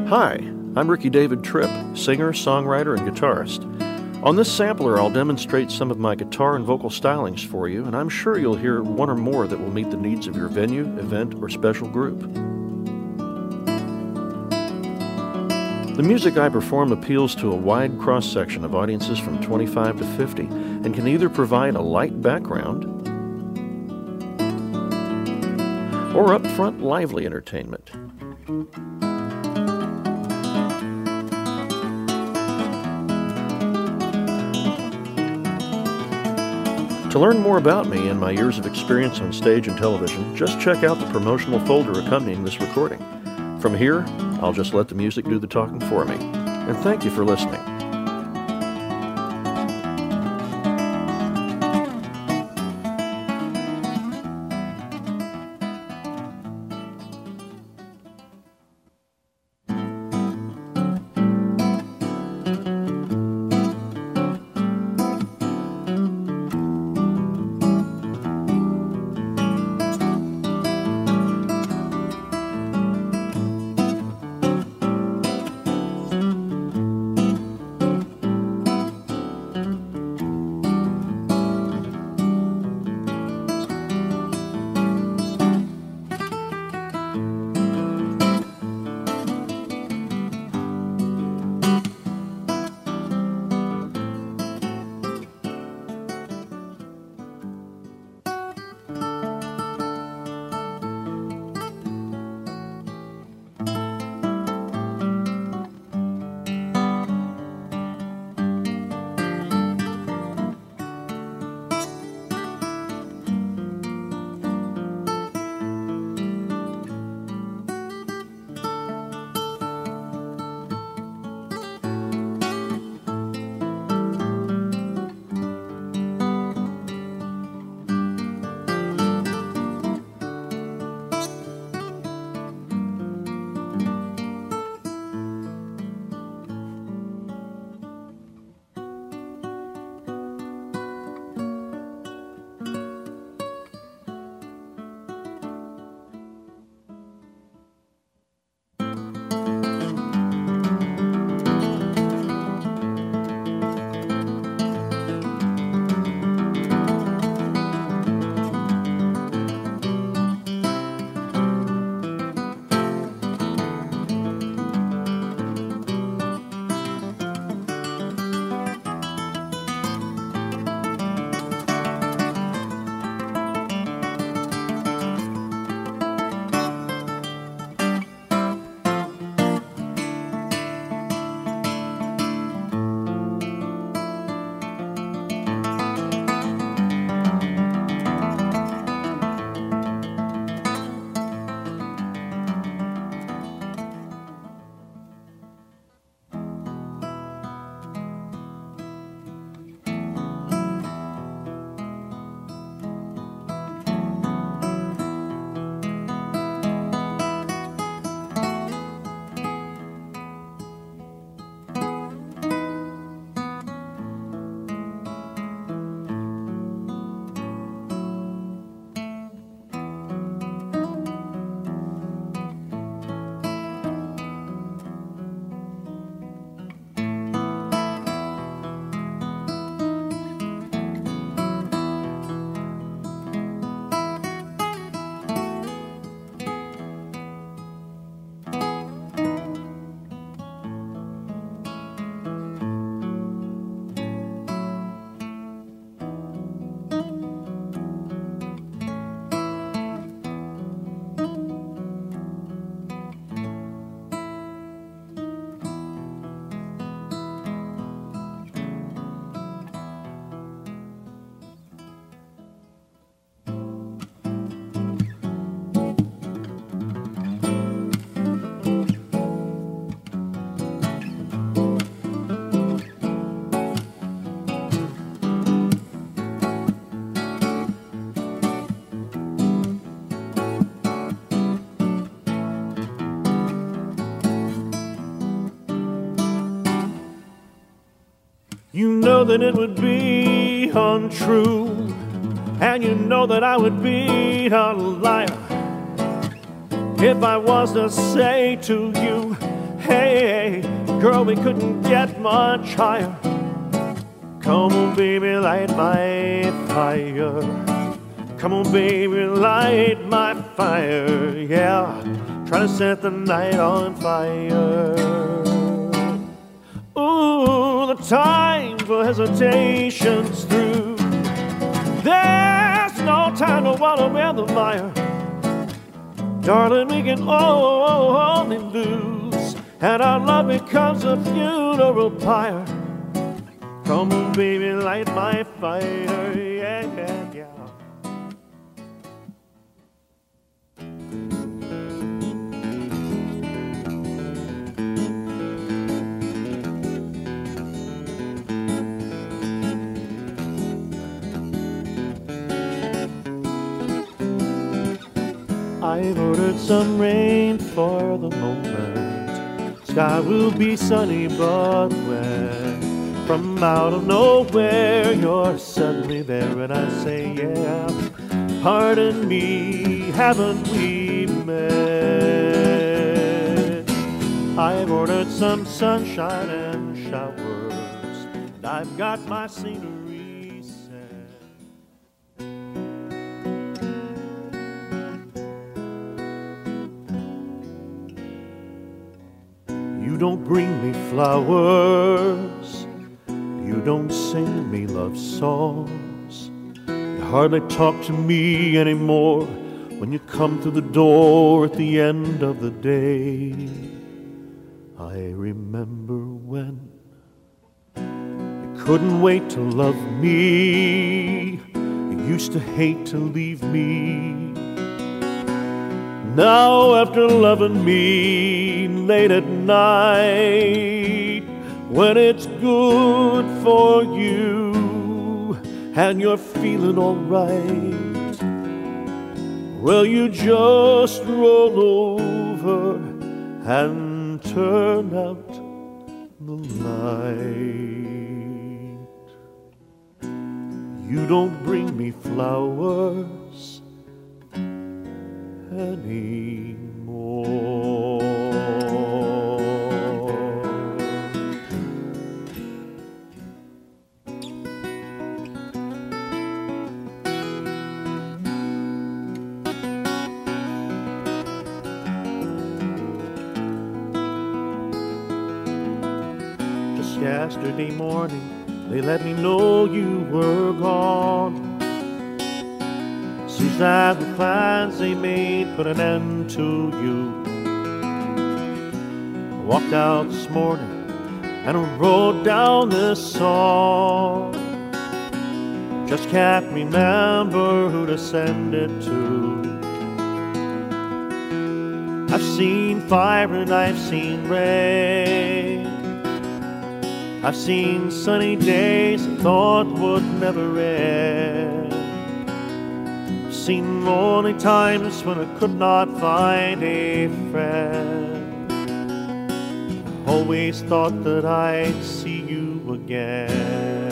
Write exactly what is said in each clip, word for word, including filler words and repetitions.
Hi, I'm Ricky David Tripp, singer, songwriter, and guitarist. On this sampler, I'll demonstrate some of my guitar and vocal stylings for you, and I'm sure you'll hear one or more that will meet the needs of your venue, event, or special group. The music I perform appeals to a wide cross-section of audiences from twenty-five to fifty and can either provide a light background or upfront lively entertainment. To learn more about me and my years of experience on stage and television, just check out the promotional folder accompanying this recording. From here, I'll just let the music do the talking for me. And thank you for listening. You know that it would be untrue, and you know that I would be a liar if I was to say to you, hey, girl, we couldn't get much higher. Come on, baby, light my fire. Come on, baby, light my fire. Yeah, try to set the night on fire. Ooh, the time for hesitation's through. There's no time to wallow in the mire. Darling, we can only lose, and our love becomes a funeral pyre. Come on, baby, light my fire, yeah, yeah, yeah. I've ordered some rain for the moment. Sky will be sunny but wet. From out of nowhere, you're suddenly there, and I say, yeah, pardon me, haven't we met? I've ordered some sunshine and showers, and I've got my scenery set. You don't bring me flowers, you don't sing me love songs. You hardly talk to me anymore when you come through the door at the end of the day. I remember when you couldn't wait to love me. You used to hate to leave me. Now after loving me late at night, when it's good for you and you're feeling all right, well, you just roll over and turn out the light. You don't bring me flowers anymore. Yesterday morning, they let me know you were gone. Seems that the plans they made put an end to you. I walked out this morning and I wrote down this song. Just can't remember who to send it to. I've seen fire and I've seen rain. I've seen sunny days I thought would never end. I've seen lonely times when I could not find a friend. I always thought that I'd see you again.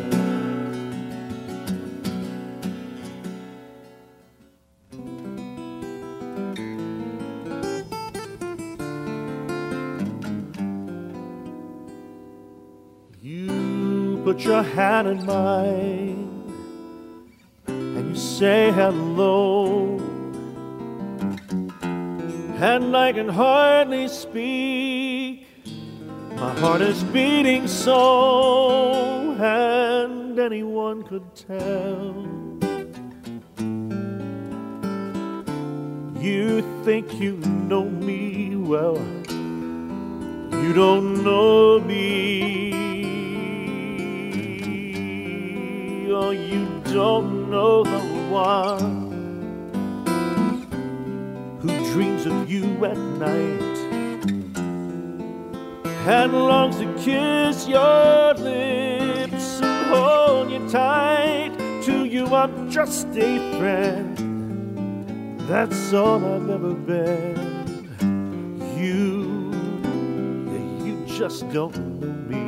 Put your hand in mine and you say hello, and I can hardly speak. My heart is beating so, and anyone could tell. You think you know me well, you don't know me. Oh, you don't know the one who dreams of you at night and longs to kiss your lips and hold you tight. To you I'm just a friend, that's all I've ever been. You, yeah, you just don't know me.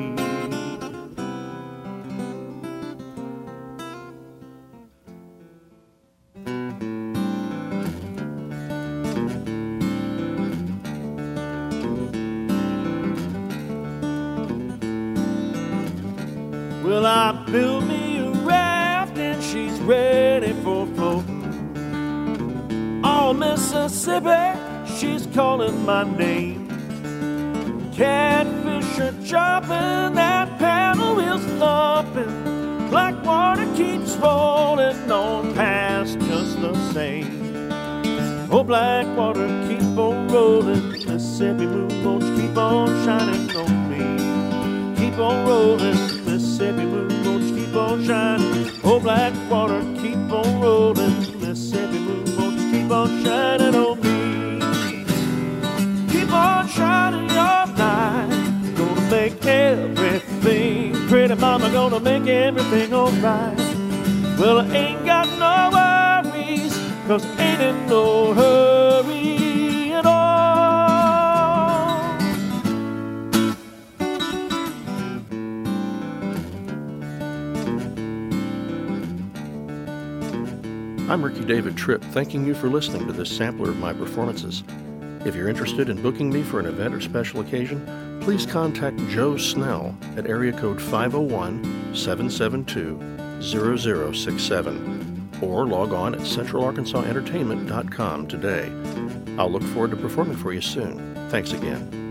Oh, Mississippi, she's calling my name. Catfish are chopping, that paddle wheel's thumping. Black water keeps rolling on past just the same. Oh, black water, keep on rolling. Mississippi moon, won't you keep on shining on me? Keep on rolling. Mississippi moon, won't you keep on shining? Oh, black water, keep on rolling. Mississippi moon, won't you keep on shining on me? Keep on shining your light. Gonna make everything, pretty mama, gonna make everything alright. Well, I ain't got no worries, 'cause I ain't in no hurry at all. I'm Ricky David Tripp, thanking you for listening to this sampler of my performances. If you're interested in booking me for an event or special occasion, please contact Joe Snell at area code five oh one, seven seven two, zero zero six seven or log on at central arkansas entertainment dot com today. I'll look forward to performing for you soon. Thanks again.